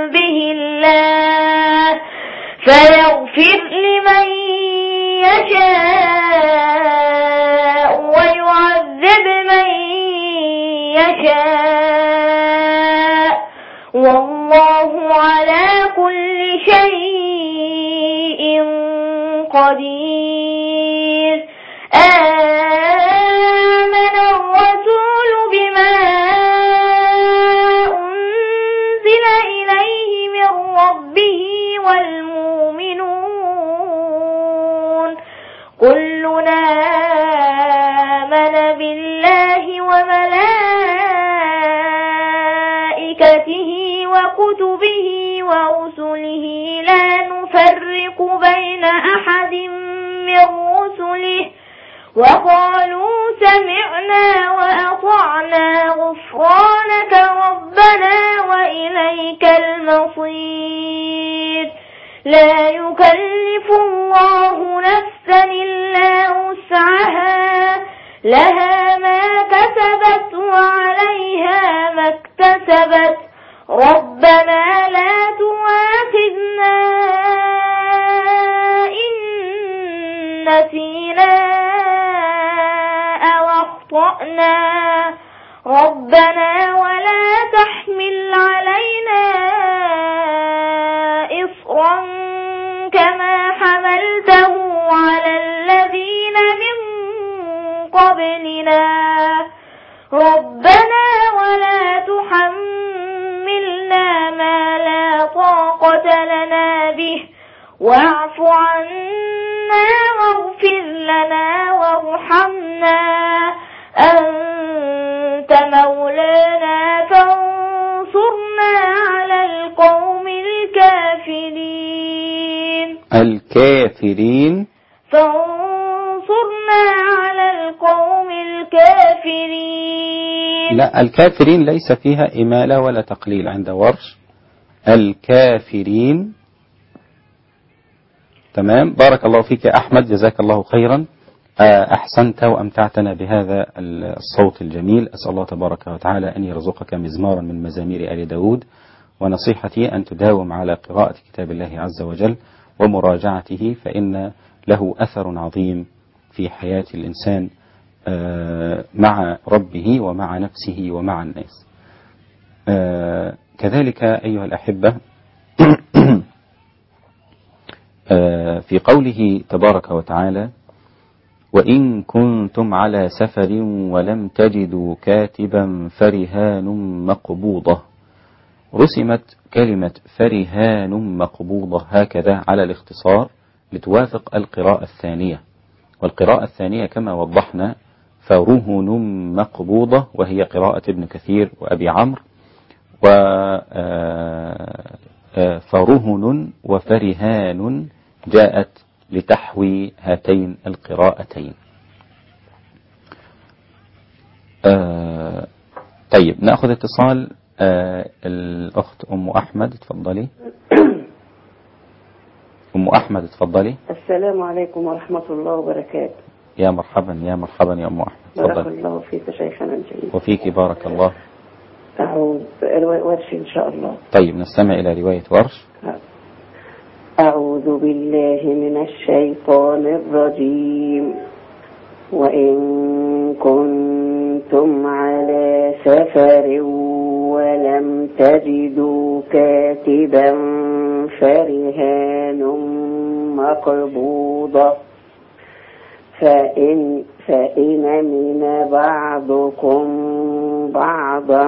به الله فيغفر لمن يشاء ويعذب من يشاء والله على كل شيء قدير. آمن الرسول بما أنزل إليه من ربه والمؤمنون كلنا آمن بالله وملائكته وكتبه ورسله لا نفرق بين أحد من رسله وقالوا سمعنا وأطعنا غفرانك ربنا وإليك المصير. لا يكلف الله نفسا إلا وسعها لها ما كسبت وعليها ما اكتسبت ربنا لا تؤاخذنا إن نسينا أو أخطأنا ربنا ولا تحمل علينا إصرا كما حملته على الذين من قبلنا ربنا ولا تحملنا ما لا طاقة لنا به واعف عنا واغفر لنا وارحمنا أنت مولانا فانصرنا على القوم الكافرين فانصرنا على القوم الكافرين. لا، الكافرين ليس فيها إمالة ولا تقليل عند ورش. الكافرين. تمام. بارك الله فيك يا أحمد، جزاك الله خيرا. أحسنت وأمتعتنا بهذا الصوت الجميل. أسأل الله تبارك وتعالى أن يرزقك مزمارا من مزامير آل داود. ونصيحتي أن تداوم على قراءة كتاب الله عز وجل ومراجعته، فإن له أثر عظيم في حياة الإنسان مع ربه ومع نفسه ومع الناس. كذلك أيها الأحبة في قوله تبارك وتعالى: وإن كنتم على سفر ولم تجدوا كاتبا فرهان مقبوضة. رسمت كلمة فرهان مقبوضة هكذا على الاختصار لتوافق القراءة الثانية، والقراءة الثانية كما وضحنا فرهن مقبوضة، وهي قراءة ابن كثير وأبي عمرو، فرهن وفرهان جاءت لتحوي هاتين القراءتين. طيب نأخذ اتصال. الأخت أم أحمد، تفضلي. أم أحمد تفضلي. السلام عليكم ورحمة الله وبركاته. يا مرحبا يا مرحبا يا أم أحمد، بارك تفضلي. الله فيك شيخنا الجليل. وفيك بارك الله. أعوذ ورش إن شاء الله. طيب نستمع إلى رواية ورش. أعوذ بالله من الشيطان الرجيم. وإن كنتم على سفر ولم تجدوا كاتبا فرهان مقبوضة فإن من بعضكم بعضا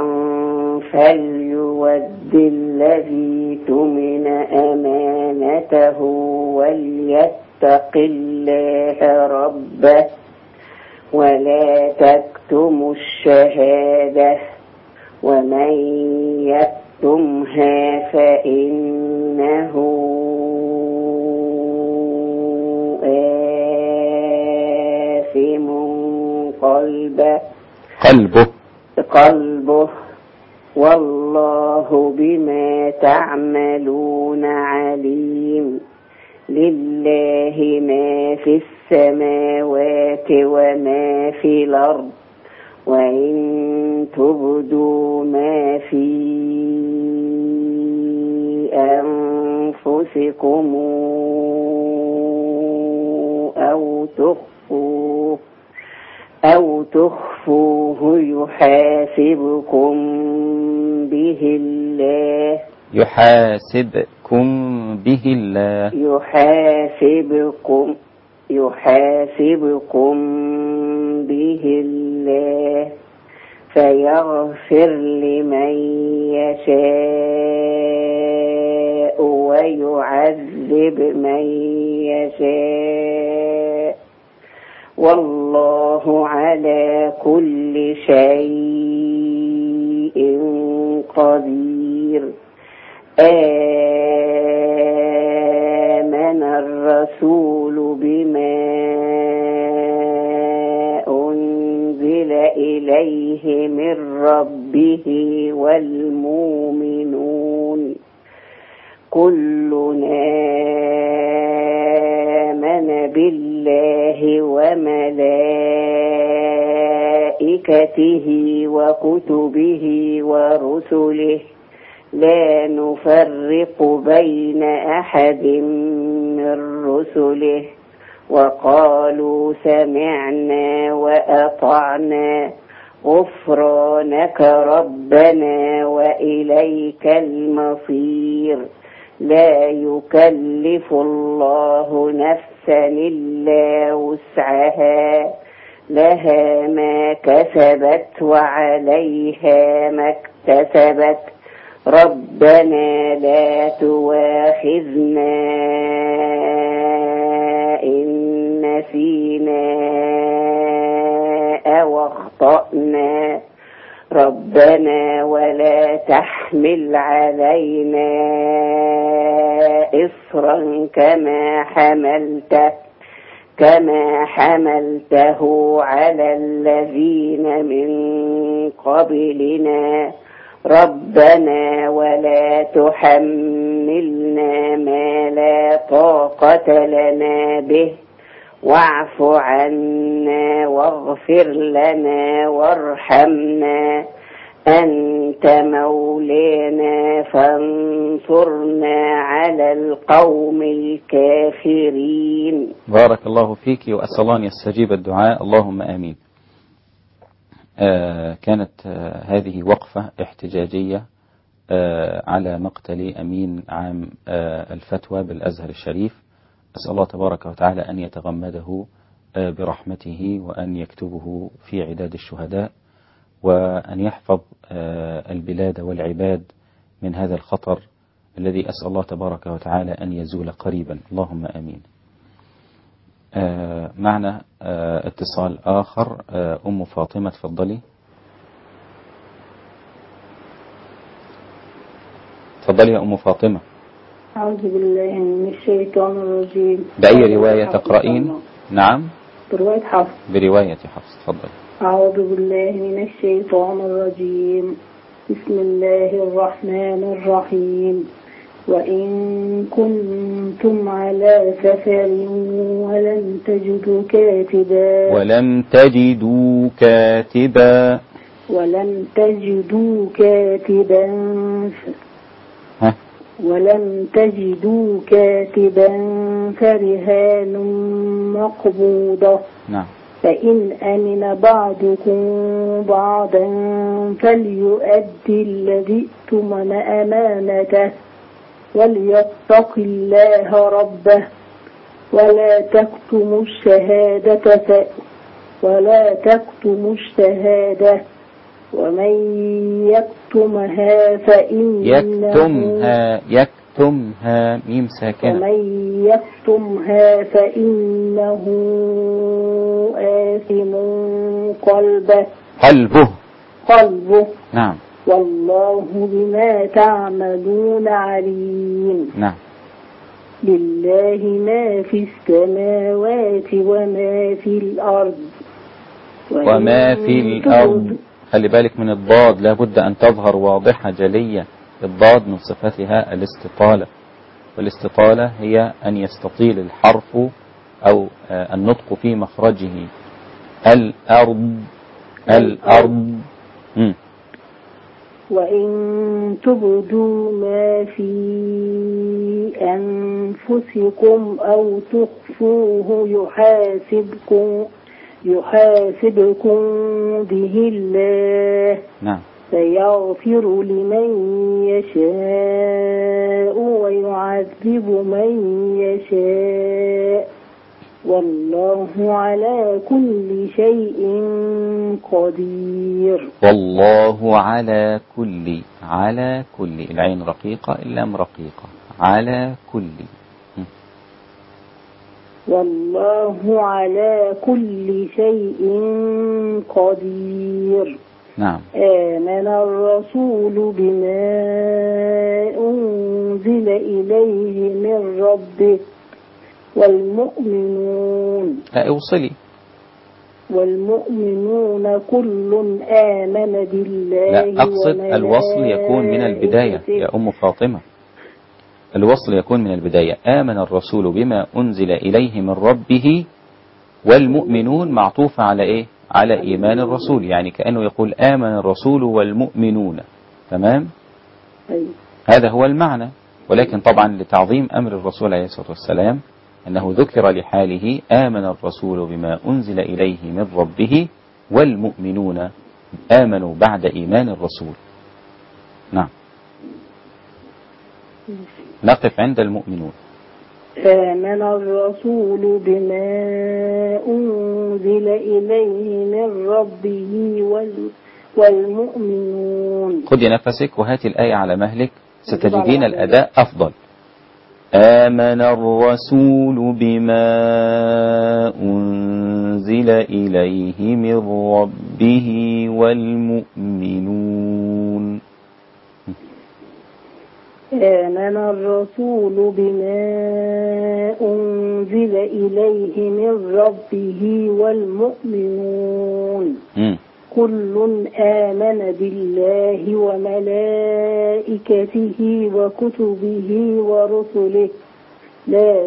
فليؤد الذي اؤتمن أمانته وليتق الله ربه ولا تكتموا الشهادة ومن يكتمها فإنه آثم قلبه والله بما تعملون عليم. لله ما في السماوات وما في الأرض وإن تبدوا ما في أنفسكم أو تخفوه يحاسبكم به الله فيغفر لمن يشاء ويعذب من يشاء والله على كل شيء قدير. آمن الرسول بما أنزل إليه من ربه والمؤمنون كلنا آمن بالله وملائكته وكتبه ورسله لا نفرق بين أحد من رسله وقالوا سمعنا وأطعنا غفرانك ربنا وإليك المصير. لا يكلف الله نفسا إلا وسعها لها ما كسبت وعليها ما اكتسبت ربنا لا تؤاخذنا إن نسينا أو أخطأنا ربنا ولا تحمل علينا إصرا كما حملته على الذين من قبلنا ربنا ولا تحملنا ما لا طاقة لنا به واعف عنا واغفر لنا وارحمنا أنت مولانا فانصرنا على القوم الكافرين. بارك الله فيك وأسأل الله أن يستجيب الدعاء اللهم آمين. كانت هذه وقفة احتجاجية على مقتل أمين عام الفتوى بالأزهر الشريف. أسأل الله تبارك وتعالى أن يتغمده برحمته وأن يكتبه في عداد الشهداء وأن يحفظ البلاد والعباد من هذا الخطر الذي أسأل الله تبارك وتعالى أن يزول قريبا اللهم آمين. معنا اتصال آخر. أم فاطمة تفضلي. تفضلي يا أم فاطمة. أعوذ بالله من الشيطان الرجيم. بأي رواية تقرأين؟ نعم برواية حفص. برواية حفص تفضلي. أعوذ بالله من الشيطان الرجيم. بسم الله الرحمن الرحيم. وإن كنتم على سفر ولم تجدوا كاتبا فرهان مقبوضة. نعم. فإن أمن بعضكم بعضا فليؤدي الذي اؤتمن أمانته وليتق الله ربه ولا تكتموا الشهادة ومن يكتمها يكتمها ميم ساكنة. ومن يكتمها فإنه آثم قلبه. نعم. والله بما تعملون عليم. نعم. لله ما في السماوات وما في الأرض. خلي بالك من الضاد، لابد أن تظهر واضحة جلية. الضاد من صفتها الاستطالة، والاستطالة هي أن يستطيل الحرف أو النطق في مخرجه. الأرض. وإن تبدوا ما في أنفسكم أو تخفوه يحاسبكم به الله نعم. فيغفر لمن يشاء ويعذب من يشاء والله على كل شيء قدير. والله على كل العين رقيقة اللام رقيقة على كل. والله على كل شيء قدير. نعم. آمن الرسول بما أنزل إليه من ربه والمؤمنون كل آمن بالله. لا أقصد الوصل يكون من البداية يا أم فاطمة، الوصل يكون من البداية. آمن الرسول بما أنزل إليه من ربه والمؤمنون معطوفة على إيه؟ على إيمان الرسول، يعني كأنه يقول آمن الرسول والمؤمنون. تمام؟ هذا هو المعنى. ولكن طبعا لتعظيم أمر الرسول عليه الصلاة والسلام أنه ذكر لحاله آمن الرسول بما أنزل إليه من ربه والمؤمنون آمنوا بعد إيمان الرسول. نعم. نقف عند المؤمنون. آمن الرسول بما أنزل إليه من ربه والمؤمنون. خذي نفسك وهاتي الآية على مهلك ستجدين الأداء أفضل. آمن الرسول بما أنزل إليه من ربه والمؤمنون. آمن الرسول بما أنزل إليه من ربه والمؤمنون كل آمن بالله وملائكته وكتبه ورسله لا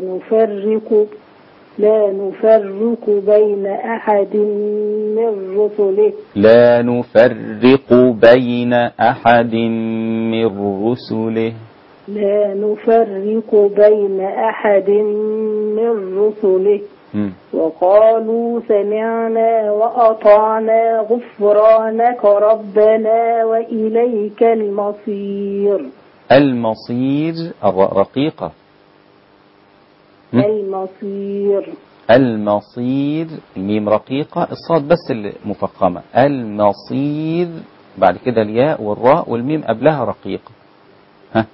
نفرق بين أحد من رسله. لا نفرق بين أحد من رسله. لا نفرق بين أحد من رسله. وقالوا سمعنا وأطعنا غفرانك ربنا وإليك المصير. المصير الراء رقيقة. المصير الميم رقيقة، الصاد بس المفخمة. المصير بعد كده الياء والراء والميم قبلها رقيقة. ها.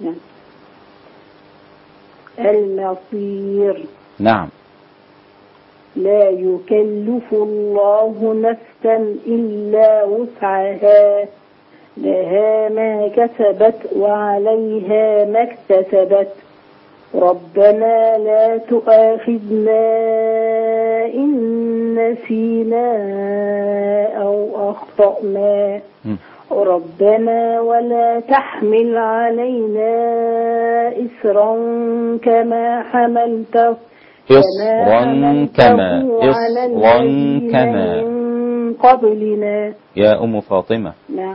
المصير. نعم. لا يكلف الله نفسا إلا وسعها لها ما كسبت وعليها ما اكتسبت ربنا لا تؤاخذنا إن نسينا أو أخطأنا ربنا ولا تحمل علينا إسرا كما حملته كما من قبلنا. يا أم فاطمة. نعم.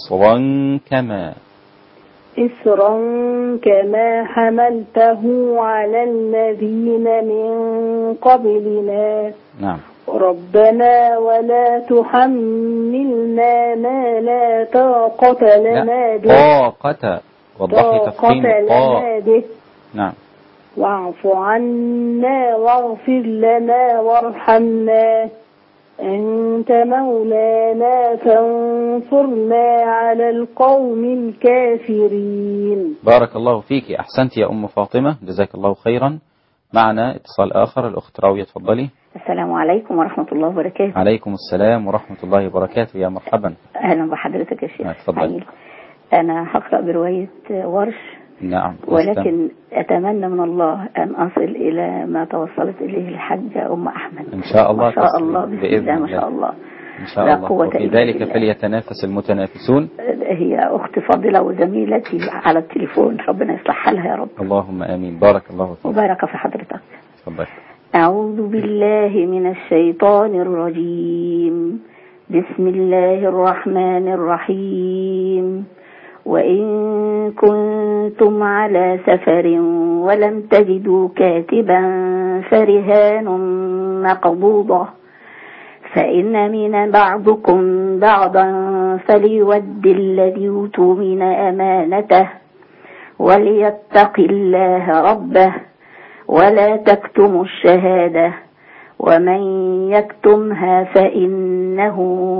إسرا كما حملته على الذين من قبلنا. نعم. ربنا ولا تحملنا ما لا طاقة لنا به. طاقة وضحي تفخيم به. نعم. واعف عنا واغفر لنا وارحمنا أنت مولانا فانصرنا على القوم الكافرين. بارك الله فيك، أحسنت يا أم فاطمة، جزاك الله خيرا. معنا اتصال آخر، الأخت راوية تفضلي. السلام عليكم ورحمة الله وبركاته. عليكم السلام ورحمة الله وبركاته، يا مرحبا. أهلا بحضرتك يا شيخ. تفضلي. أنا هقرأ برواية ورش. نعم. ولكن أتمنى من الله أن أصل إلى ما توصلت إليه الحجة أم أحمد. إن شاء الله. ما شاء الله بإذن الله. ما شاء الله. إن شاء الله. وفي ذلك فليتنافس المتنافسون. هي أخت فاضلة وزميلتي على التليفون، ربنا يصلح حالها يا رب. اللهم آمين. بارك الله فيك. وبارك في حضرتك. تفضل. أعوذ بالله من الشيطان الرجيم. بسم الله الرحمن الرحيم. وإن كنتم على سفر ولم تجدوا كاتبا فرهان مقبوضة، فإن من بعضكم بعضا فليود الذي اؤتمن أمانته وليتق الله ربه ولا تكتموا الشهادة، ومن يكتمها فإنه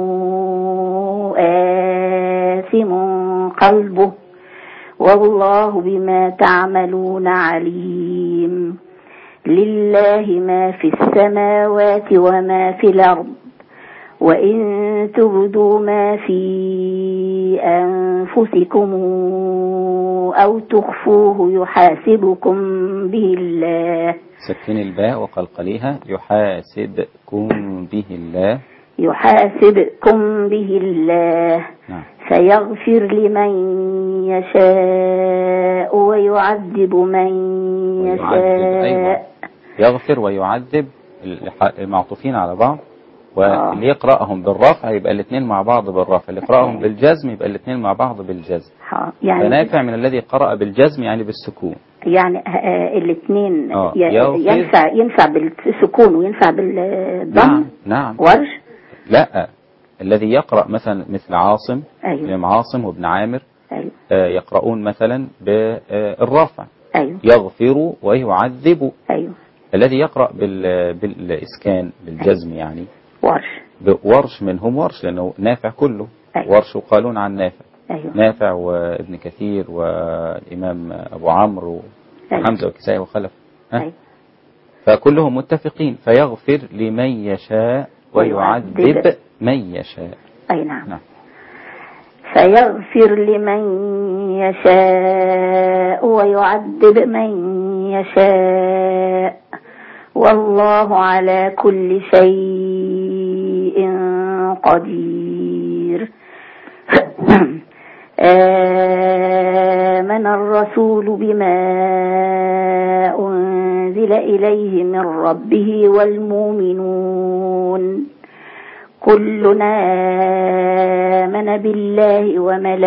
آثم قلبه والله بما تعملون عليم. لله ما في السماوات وما في الأرض، وإن تبدوا ما في أنفسكم أو تخفوه يحاسبكم به الله. سكن الباء وقلقليها. يحاسبكم به الله. يحاسبكم به الله. نعم. فيغفر لمن يشاء ويعذب من يشاء. أيوة. يغفر ويعذب المعطوفين على بعض، واللي يقرأهم بالرفع يبقى الاثنين مع بعض بالرفع، اللي يقرأهم بالجزم يبقى الاثنين مع بعض بالجزم. يعني فنافع من الذي قرأ بالجزم يعني بالسكون، يعني الاثنين ينفع بالسكون وينفع بالضم. نعم. ورش لا، الذي يقرأ مثلا مثل عاصم. أيوة. ابن عاصم وابن عامر. أيوة. يقرؤون مثلا بالرفع. أيوة. يغفر ويعذب. أيوة. الذي يقرأ بالإسكان بالجزم يعني ورش منهم، ورش لأنه نافع كله. أيوة. ورش وقالون عن نافع. أيوة. نافع وابن كثير والإمام أبو عمرو وحمزة. أيوة. وكسائي وخلف. أيوة. فكلهم متفقين. فيغفر لمن يشاء ويعذب من يشاء. أي نعم. فيغفر لمن يشاء ويعذب من يشاء والله على كل شيء قدير. آمن الرسول بما أنزل إليه من ربه والمؤمنون كلنا آمن بالله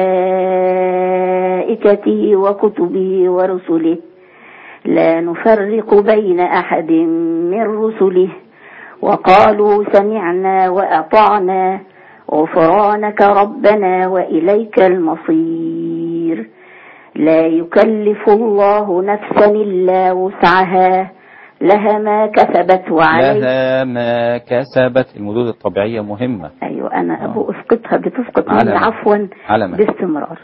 وملائكته وكتبه ورسله لا نفرق بين أحد من رسله وقالوا سمعنا وأطعنا غفرانك ربنا وإليك المصير. لا يكلف الله نفسا إلا وسعها لها ما كسبت وعليها لها ما كسبت. المدود الطبيعية مهمة. أيوة أنا أبو أسقطها بتسقط مني عفوا باستمرار.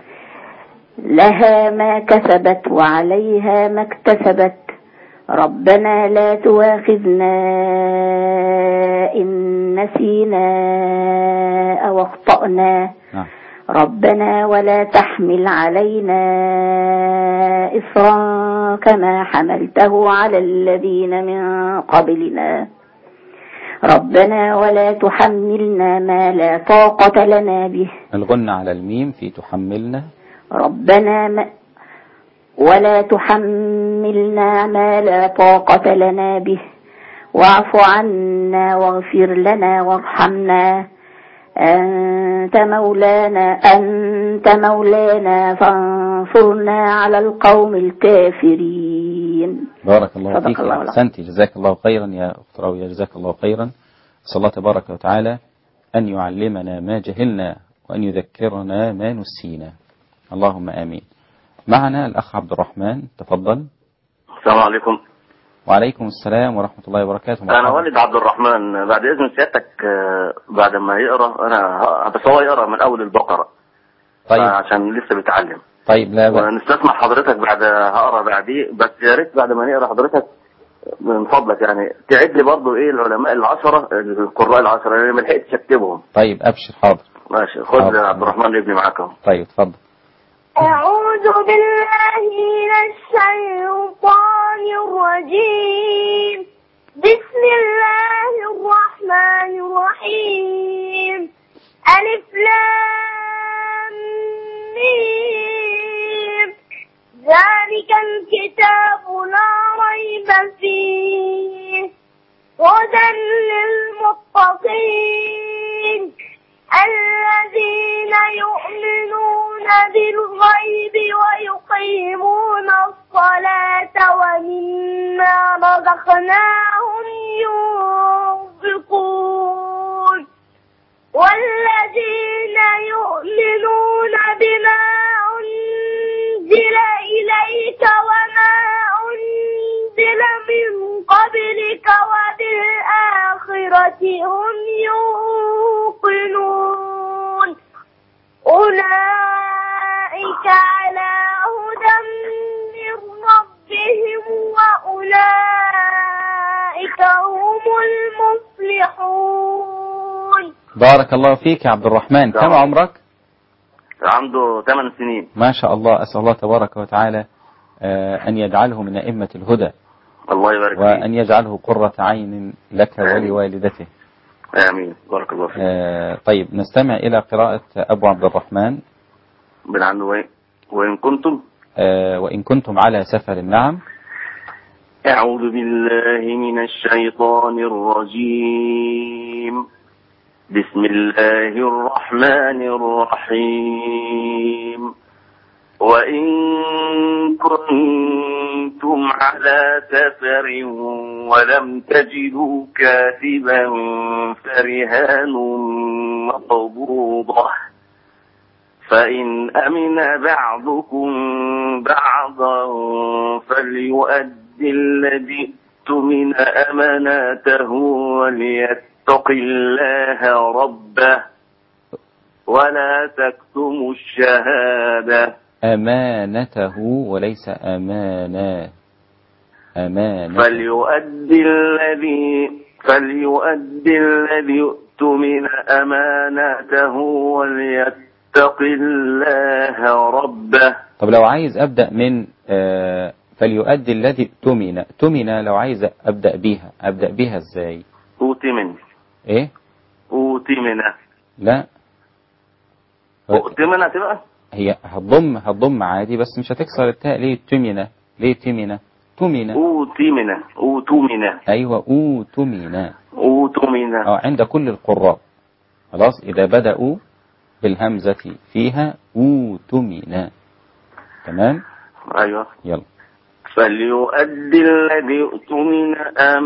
لها ما كسبت وعليها ما اكتسبت ربنا لا تواخذنا إن نسينا أو أخطأنا ربنا ولا تحمل علينا إصرا كما حملته على الذين من قبلنا ربنا ولا تحملنا ما لا طاقة لنا به. الغنى على الميم في تحملنا. ربنا ولا تحملنا ما لا طاقة لنا به واعف عنا واغفر لنا وارحمنا أنت مولانا فانصرنا على القوم الكافرين. بارك الله فيك. أحسنتي جزاك الله خيرا يا أخت راوية. جزاك الله خيرا. أسأل الله تبارك وتعالى أن يعلمنا ما جهلنا وأن يذكرنا ما نسينا. اللهم آمين. معنا الأخ عبد الرحمن. تفضل. السلام عليكم. وعليكم السلام ورحمة الله وبركاته. أنا والد عبد الرحمن. بعد إذن سيادتك بعد ما يقرأ أنا بس هو يقرأ من أول البقرة. طيب. عشان لسه بيتعلم. طيب لا بأس. ونستسمع حضرتك بعد هقرأ بعديه، بس يا ريت بعد ما نقرأ حضرتك من فضلك يعني تعد لي برضه إيه العلماء العشرة القراء العشرة اللي ما لحقتش أكتبهم. طيب أبشر. حاضر. ماشي. خد عبد الرحمن ابني معاكم. طيب اتفضل. أعوذ بالله من الشيطان الرجيم. بسم الله الرحمن الرحيم. ألف لام ميم. ذلك الكتاب لا ريب فيه هدى للمتقين الذين يؤمنون بالغيب ويقيمون الصلاة ومما رزقناهم ينفقون والذين يؤمنون بما أنزل إليك وما أنزل من قبلك وبالآخرة هم يوقنون أولئك على هدى من ربهم وأولئك هم المفلحون. بارك الله فيك يا عبد الرحمن. كم عمرك؟ عنده 8 سنين. ما شاء الله. أسأل الله تبارك وتعالى أن يجعله من أئمة الهدى، الله يبارك فيك، وأن يجعله قرة عين لك ولوالدته. آمين. بارك الله فيك. طيب نستمع إلى قراءة أبو عبد الرحمن. من عنده وإن كنتم وإن كنتم على سفر. نعم. أعوذ بالله من الشيطان الرجيم. بسم الله الرحمن الرحيم. وإن كنتم على سفر ولم تجدوا كاتبا فرهان مقبوضة فإن أمن بعضكم بعضا فليؤدي الذي اؤتمن أماناته وليتق الله ربه ولا تكتموا الشهادة. أمانته وليس أمانا. أمانة. فليؤدي الذي اؤتمن أماناته وليتق الله ربه. طب لو عايز أبدأ من فليؤدي الذي اؤتمن لو عايز أبدأ بيها إزاي؟ أؤتمن. إيه؟ أؤتمن. لا. أؤتمن تبقى هي هتضم عادي بس مش هتكسر التاء. ليه تمنة؟ تمنة. أوتمن. أيوة أوتمن. عند كل القراء. خلاص إذا بدأوا بالهمزة فيها أوتمن. تمام. أيوة. يلا. فليؤدي الذي اؤتمن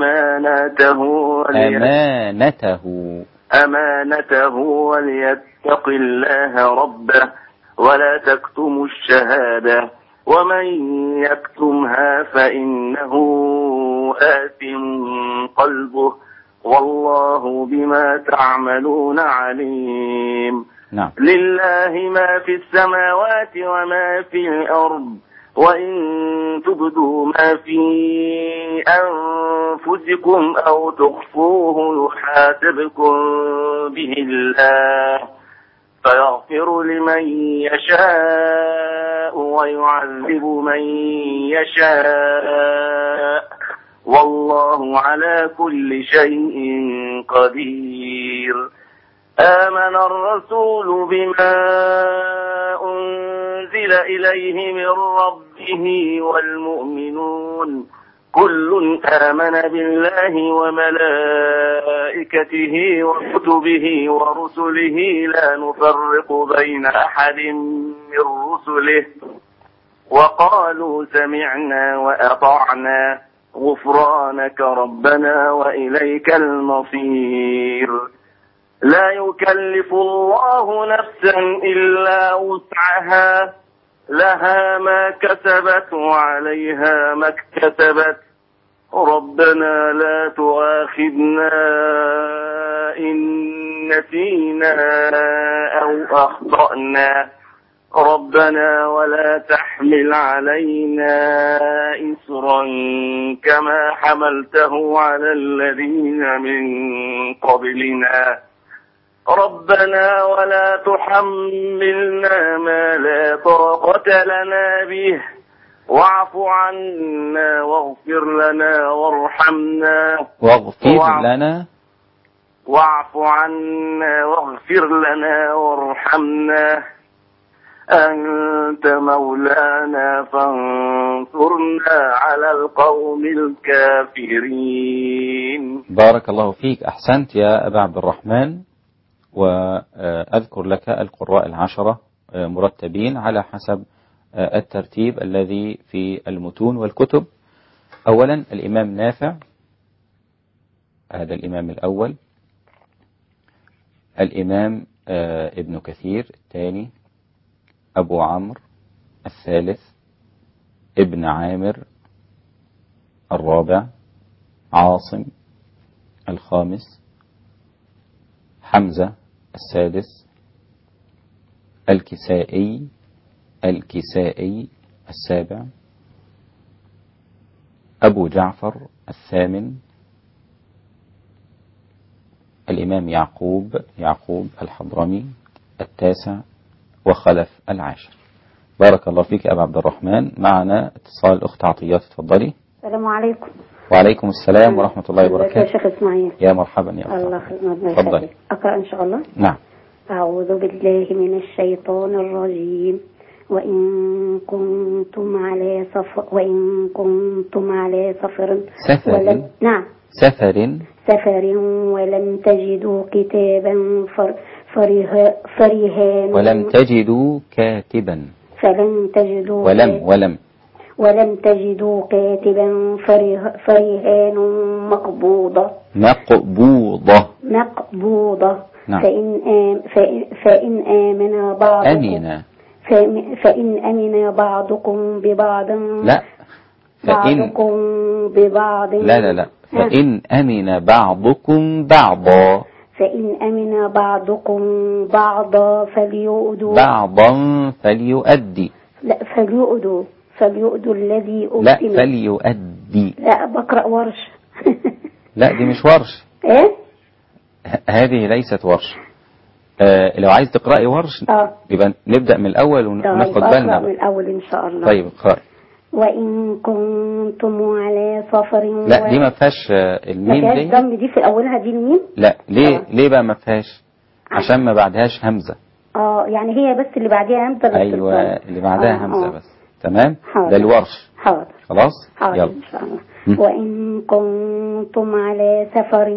أمانته وليتق الله ربه ولا تكتموا الشهادة ومن يكتمها فإنه آثم قلبه والله بما تعملون عليم. نعم. لله ما في السماوات وما في الأرض وإن تبدوا ما في أنفسكم أو تخفوه يحاسبكم به الله فيغفر لمن يشاء ويعذب من يشاء والله على كل شيء قدير. آمن الرسول بما أنزل إليه من ربه والمؤمنون كل آمن بالله وملائكته وكتبه ورسله لا نفرق بين أحد من رسله وقالوا سمعنا وأطعنا غفرانك ربنا وإليك المصير. لا يكلف الله نفسا إلا وسعها لها ما كسبت وعليها ما اكتسبت ربنا لا تؤاخذنا إن نسينا أو أخطأنا ربنا ولا تحمل علينا إصرا كما حملته على الذين من قبلنا ربنا ولا تحملنا ما لا طاقة لنا به واعف عنا واغفر لنا وارحمنا واعف عنا واغفر لنا وارحمنا أنت مولانا فانصرنا على القوم الكافرين. بارك الله فيك. أحسنت يا أبا عبد الرحمن. وأذكر لك القراء العشرة مرتبين على حسب الترتيب الذي في المتون والكتب. أولا الإمام نافع، هذا الإمام الأول. الإمام ابن كثير الثاني، أبو عمرو الثالث، ابن عامر الرابع، عاصم الخامس، حمزة السادس، الكسائي السابع، أبو جعفر الثامن، الإمام يعقوب الحضرمي التاسع، وخلف العاشر. بارك الله فيك أبا عبد الرحمن. معنا اتصال الأخت عطيات، تفضلي. السلام عليكم. وعليكم السلام ورحمة الله وبركاته. يا شيخ إسماعيل. يا مرحبا يا أخت. الله يخليك. تفضلي. أقرأ إن شاء الله. نعم. أعوذ بالله من الشيطان الرجيم. وإن كنتم على سفر نعم سفر ولم تجدوا كتابا فرهان ولم تجدوا كاتبا ولم تجدوا كاتبا فرهان مقبوضة نعم. فإن آمن بعضكم فإن أمن بعضكم ببعض لا بعضكم ببعض لا فإن أمن بعضكم بعضا فليؤدوا الذي أؤتمن. لا فليؤدي. لا بقرأ ورش. لا دي مش ورش. ايه هذه ليست ورش. لو عايز تقرأي ورش يبقى نبدأ من الأول وناخد بالنا من الأول إن شاء الله. طيب اقرأي. وإن كنتم على سفر لا دي ما فيهاش الميم. ما فيهاش ضم دي في أولها دي الميم. لا ليه بقى ما فيهاش؟ عشان ما بعدهاش همزة. يعني هي بس اللي بعدها همزة. أيوة اللي بعدها همزة بس. تمام. ده الورش. حاضر. خلاص. يلا إن شاء الله. وإن كنتم على سفر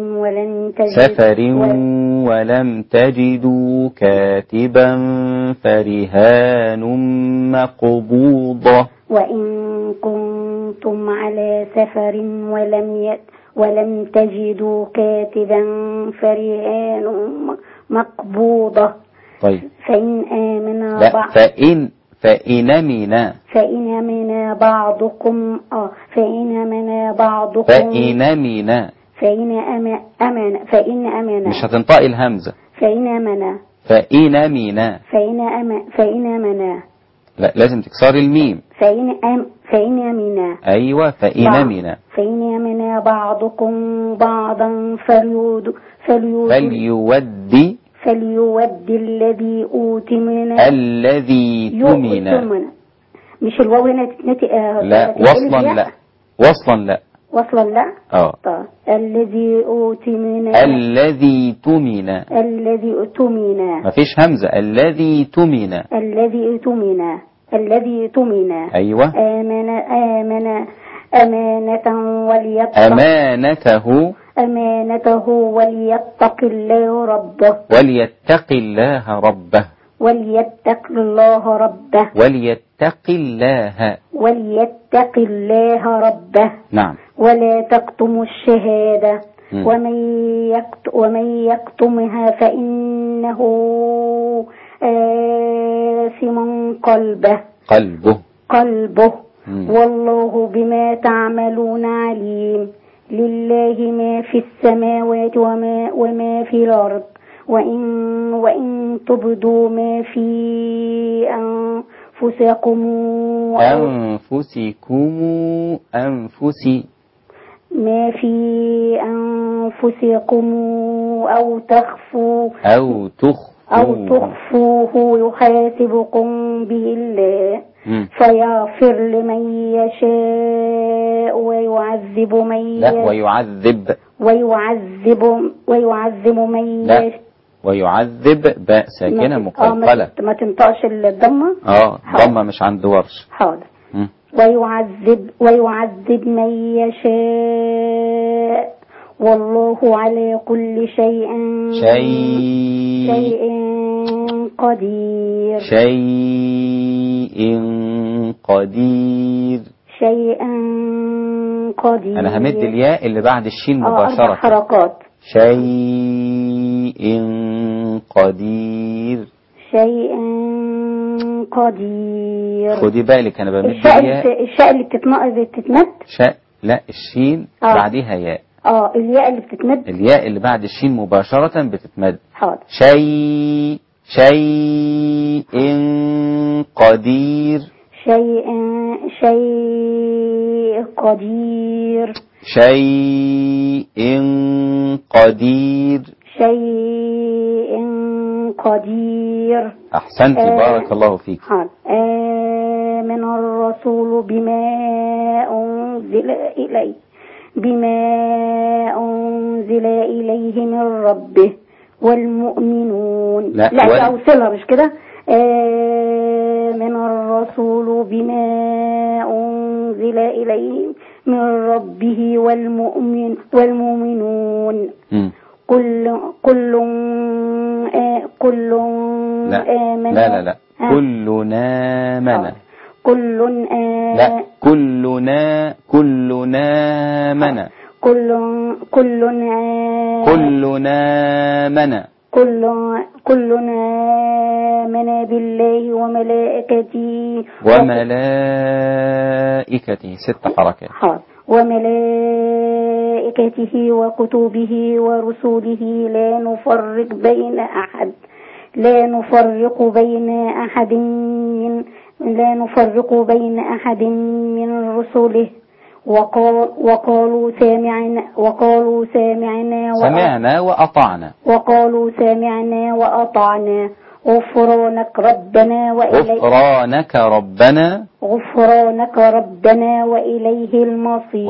ولم تجدوا كاتبا فرهان مقبوضة. وإن كنتم على سفر ولم تجدوا كاتبا فرهان مقبوضة. طيب. فإن آمن فإن أمن بعضكم مش هتنطقي الهمزة. فإن أمن لا لازم تكسري الميم. فإن أمن. أيوة فإن أمن بعضكم بعضا فليود الذي أؤتمن. مش الواو هنا تتنطق. لا وصلا لا. طيب. الذي أؤتمن. مفيش همزة. الذي تؤمن. أيوة. أمانته وليتق الله ربه. نعم. ولا تكتموا الشهادة. ومن يكتمها فإنه آثم قلبه. والله بما تعملون عليم. لله ما في السماوات وما في الأرض. وإن تبدوا ما في أنفسكم ما في أنفسكم أو تخفوه يحاسبكم به الله. فيغفر لمن يشاء ويعذب من يشاء. ويعذب من يشاء. ويعذب باء ساكنة مقلقلة. ما تنطقش الضمة. ضمة مش عند ورش. حاضر. ويعذب من يشاء والله على كل شيء قدير. أنا همد الياء اللي بعد الشين مباشرة. 4 حركات. شيء قدير. خدي بالك أنا بمد الياء. الشاء اللي بتتمد. لا الشين بعدها ياء. الياء اللي بتتمد. الياء اللي بعد الشين مباشرة بتتمد. حاضر. شيء قدير. قدير. أحسنت بارك الله فيك. آمن الرسول بما أنزل إليه من ربه والمؤمنون. لا أوصلها مش كده. آمن الرسول بما أنزل إليه من ربه والمؤمنون كل آمن. لا كلنا آمن. كلنا آمن بالله وملائكته 6 حركات. وملائكته وكتبه ورسله لا نفرق بين أحد من رسله وقالوا سمعنا وأطعنا غفرانك ربنا وإليه المصير.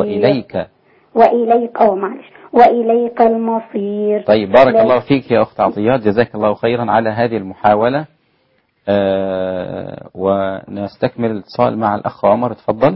وإليك المصير. طيب بارك الله فيك يا أخت عطيات، جزاك الله خيرا على هذه المحاولة. ونستكمل الاتصال مع الأخ عمر. اتفضل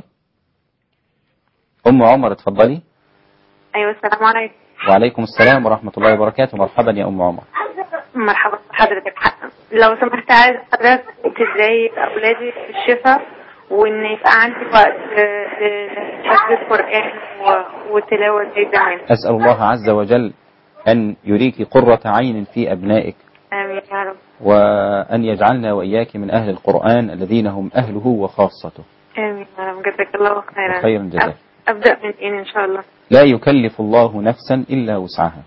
أم عمر، اتفضلي. أيوة السلام عليكم. وعليكم السلام ورحمة الله وبركاته. مرحبا يا أم عمر. مرحبا بحضرتك. لو سمحت عايز حضرتك ازاي أولادي في الشفاء وإن يبقى عندي وقت لحفظ القرآن وتلاوة زي زمان. أسأل الله عز وجل أن يريك قرة عين في أبنائك. آمين يا رب. وأن يجعلنا وإياك من أهل القرآن الذين هم أهله وخاصته. آمين يا رب. جزاك الله خيرا. خيرا جزاك. أبدأ من إن شاء الله. لا يكلف الله نفسا إلا وسعها.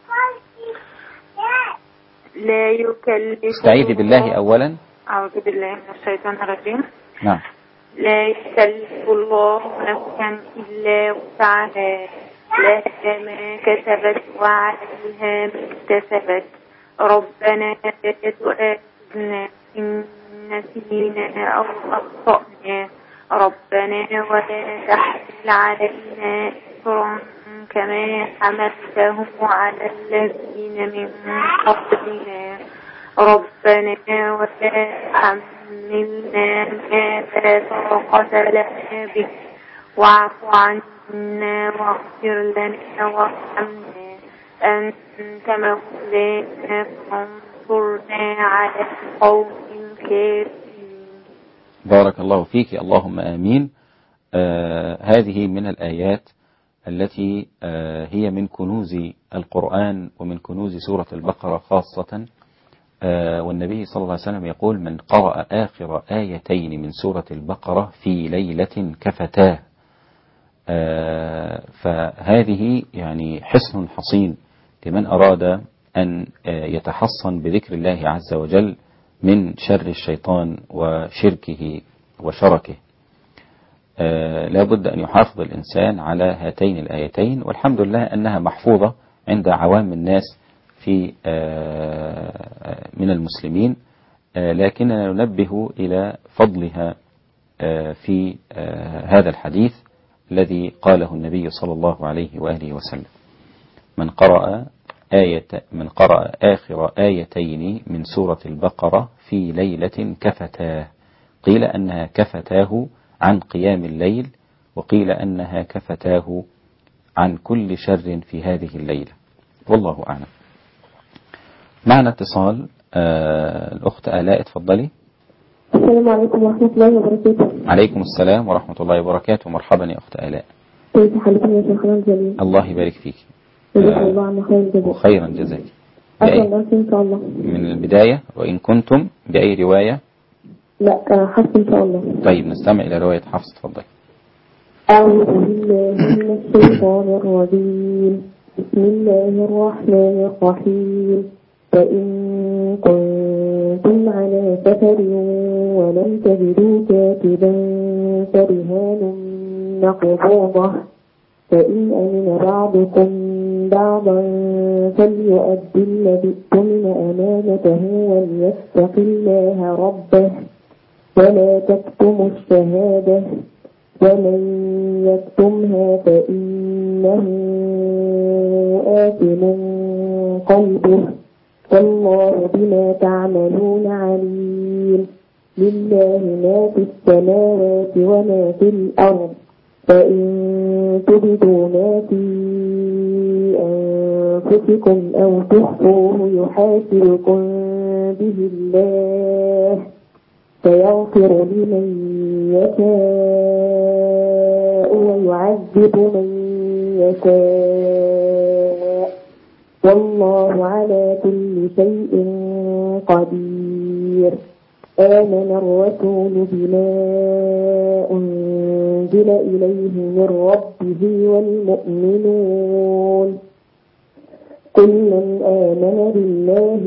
لا يكلف. استعيذي بالله أولا. أعوذ بالله من الشيطان الرجيم. نعم. لا يكلف الله نفسا إلا وسعها لها ما كسبت وعليها ما اكتسبت ربنا لا تؤاخذنا إن نسينا أو أخطأنا ربنا ولا تحمل علينا إصرا كما حملته على الذين من قبلنا ربنا ولا تحملنا ما لا طاقة لنا به واعف عنا واغفر لنا وارحمنا أنت مولانا فانصرنا على القوم الكافرين. بارك الله فيك، اللهم آمين. هذه من الآيات التي هي من كنوز القرآن ومن كنوز سورة البقرة خاصة. والنبي صلى الله عليه وسلم يقول: من قرأ آخر آيتين من سورة البقرة في ليلة كفتاه. فهذه يعني حصن حصين لمن أراد أن يتحصن بذكر الله عز وجل من شر الشيطان وشركه وشركه. لا بد أن يحافظ الإنسان على هاتين الآيتين، والحمد لله أنها محفوظة عند عوام الناس في من المسلمين، لكننا ننبه إلى فضلها في هذا الحديث الذي قاله النبي صلى الله عليه وآله وسلم: من قرأ آخر آيتين من سورة البقرة في ليلة كفتاه. قيل أنها كفتاه عن قيام الليل، وقيل أنها كفتاه عن كل شر في هذه الليلة، والله أعلم. معنا اتصال. الأخت آلاء، اتفضلي. السلام عليكم ورحمة الله وبركاته. عليكم السلام ورحمة الله وبركاته. مرحبا يا أخت آلاء. كيف حالكم يا شيخنا الجليل؟ الله يبارك فيك. جزاك الله عنا خير الجزاء. وخيرا جزاك. إن شاء الله. من البداية، وإن كنتم بأي رواية؟ لا، حفص إن شاء الله. طيب نستمع إلى رواية حفص، تفضل. أعوذ بالله من الشيطان الرجيم. بسم الله الرحمن الرحيم. فإن كنتم على سفر ولم تجدوا كاتبا فرهان مقبوضة، فإن أمن بعضكم بعضا فليؤدي الذي اؤتمن أمانته وليتق الله ربه ولا تكتموا الشهادة، ومن يكتمها فإنه آثم قلبه، والله بما تعملون عليم. لله ما في السماوات وما في الأرض، فإن تبدوا ما في أنفسكم أو تخفوه يحاسبكم به الله، فيغفر لمن يشاء ويعذب من يشاء، والله على كل شيء قدير. آمن الرسول بما أنزل إليه من ربه والمؤمنون كلا آمن بالله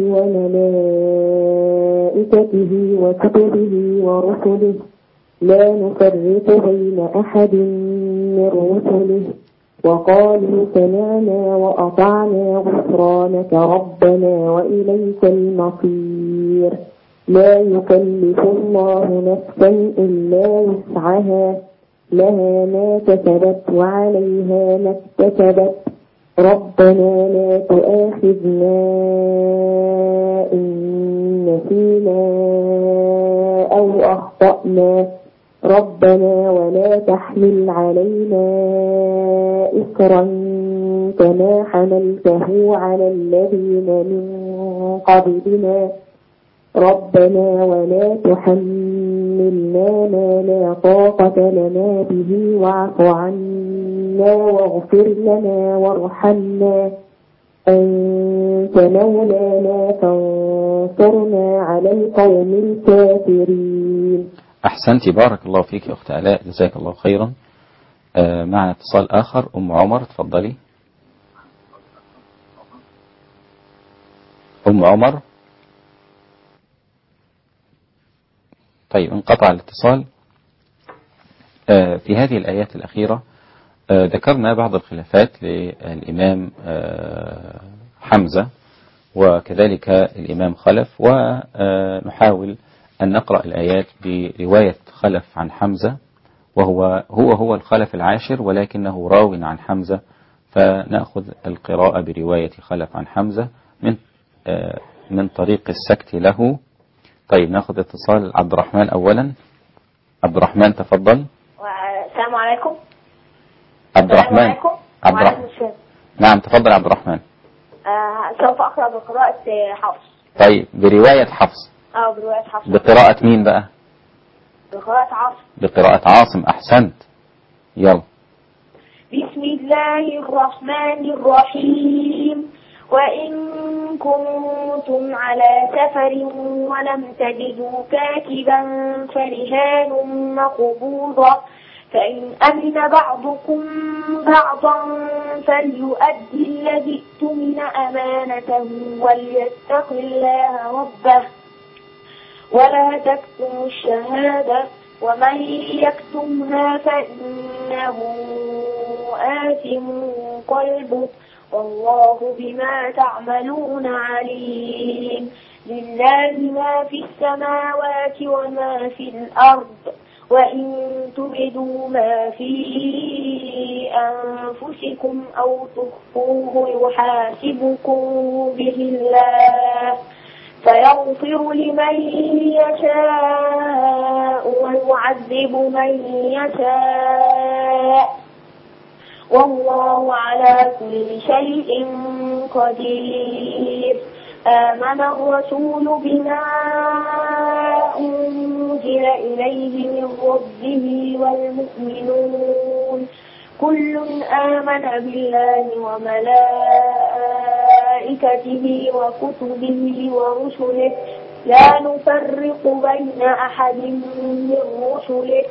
وملائكته وكتبه ورسله لا نفرق بين أحد من رسله، وقالوا سمعنا وأطعنا غفرانك ربنا وإليك المصير. لا يكلف الله نفسا إلا وسعها، لها ما كسبت وعليها ما اكتسبت، ربنا لا تؤاخذنا إن نسينا أو أخطأنا، ربنا ولا تحمل علينا إصرا كما حملته على الذين من قبلنا، ربنا ولا تحملنا ما لا طاقة لنا به، واعف عنا واغفر لنا وارحمنا، أنت مولانا فانصرنا على القوم الكافرين. أحسنتي، بارك الله فيك يا أخت آلاء، جزاك الله خيرا. معنا اتصال آخر. أم عمر، تفضلي. أم عمر. طيب انقطع الاتصال. في هذه الآيات الأخيرة ذكرنا بعض الخلافات للإمام حمزة وكذلك الإمام خلف، ونحاول أن نقرأ الآيات برواية خلف عن حمزة، وهو الخلف العاشر ولكنه راو عن حمزة، فنأخذ القراءة برواية خلف عن حمزة من طريق السكت له. طيب نأخذ اتصال عبد الرحمن أولا. عبد الرحمن تفضل. السلام عليكم. عبد الرحمن. نعم تفضل عبد الرحمن. سوف أقرأ بقراءة حفص. طيب برواية حفص. برواية حفص. بقراءة مين بقى؟ بقراءة عاصم. بقراءة عاصم، أحسنت. يلا. بسم الله الرحمن الرحيم. وإن كنتم على سفر ولم تجدوا كاتبا فرهان مقبوضة، فإن أمن بعضكم بعضا فليؤدي الذي اؤتمن أمانته وليتق الله ربه ولا تكتموا الشهادة، ومن يكتمها فإنه آثم قلبه، والله بما تعملون عليم. لله ما في السماوات وما في الأرض، وإن تبدوا ما في أنفسكم أو تخفوه يحاسبكم به الله، فيغفر لمن يشاء ويعذب من يشاء، والله على كل شيء قدير. آمن الرسول بما أنزل إليه من ربه والمؤمنون كل آمن بالله وملائكته وكتبه ورسله لا نفرق بين أحد من رسله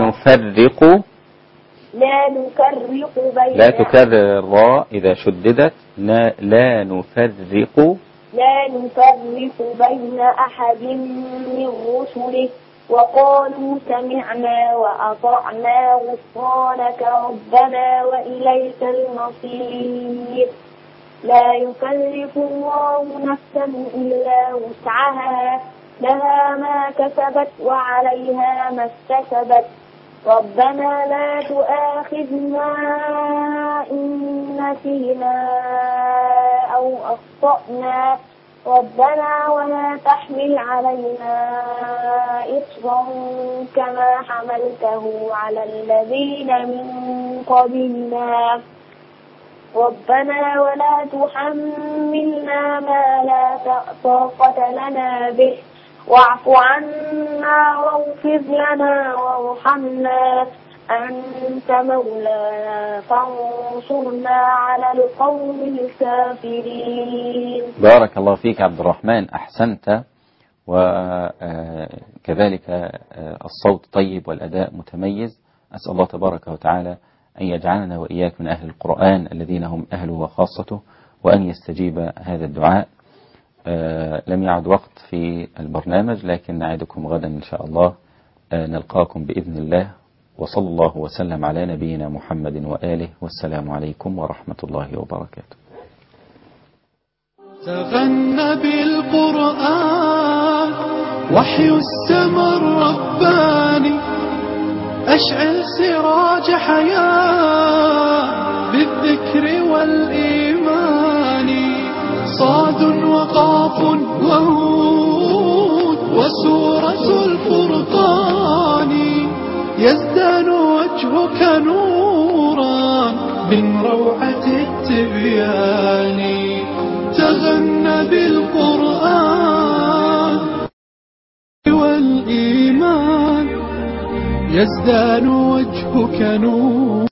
لا تكرر الراء إذا شددت لا نفرق بين أحد من رسله وقالوا سمعنا وأطعنا غفرانك ربنا وإليك المصير. لا يكلف الله نفسا إلا وسعها لها ما كسبت وعليها ما اكتسبت ربنا لا تؤاخذنا إن نسينا أو أخطأنا ربنا ولا تحمل علينا إصرا كما حملته على الذين من قبلنا ربنا ولا تحملنا ما لا طاقة لنا به واعف عنا واغفر لنا وارحمنا أنت مولانا فانصرنا على القوم الكافرين. بارك الله فيك عبد الرحمن، أحسنت، وكذلك الصوت طيب والأداء متميز. أسأل الله تبارك وتعالى أن يجعلنا وإياك من أهل القرآن الذين هم أهله وخاصته، وأن يستجيب هذا الدعاء. لم يعد وقت في البرنامج، لكن نعدكم غدا إن شاء الله نلقاكم بإذن الله، وصلى الله وسلم على نبينا محمد وآله، والسلام عليكم ورحمة الله وبركاته. تغنى بالقرآن وحي السماء الرباني أشعل سراج حياة بالذكر والإيمان صاد وقاف وهود وسورة الفرقان يزدان وجهك نورا من روعة التبيان تغنى بالقرآن والإيمان يزدان وجهك نورا